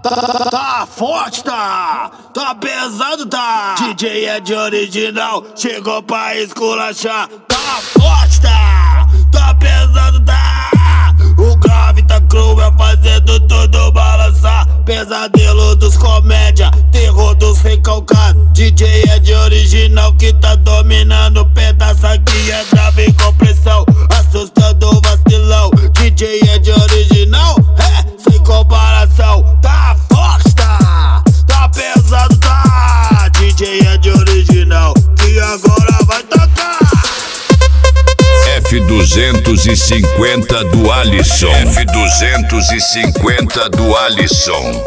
Tá forte, tá pesado, tá. DJ é de original, chegou pra esculachar. Tá forte, tá pesado, tá. O grave tá cru, é fazendo tudo balançar. Pesadelo dos comédia, terror dos recalcados. DJ é de original que tá dominando o pedaço. Aqui é grave com pressão, assustando o vacilão. DJ é de original, sem comparação. Tá forte, tá pesado, tá. DJ é de original que agora vai tocar. F250 do Alisson. F250 do Alisson.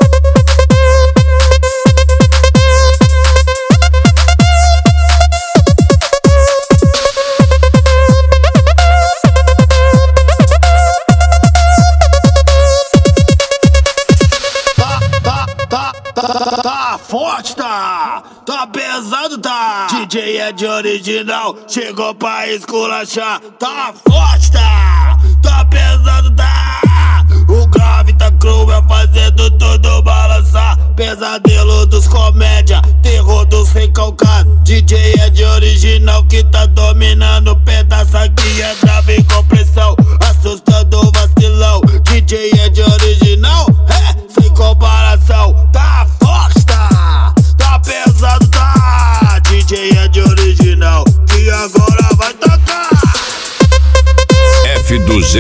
Tá forte, tá pesado, tá. DJ é de original, chegou pra esculachar. Tá forte, tá pesado, tá. O grave tá cru, é fazendo tudo balançar. Pesadelo dos comédia, terror dos recalcados. DJ é de original que tá dominando o pedaço. Aqui é grave com pressão, assustando o vacilão. DJ é de original, sem comparação. Tá forte, tá pesado, tá. DJ é de original que agora vai tocar.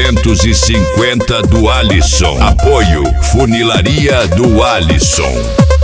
F250 do Alisson. Apoio Funilaria do Alisson.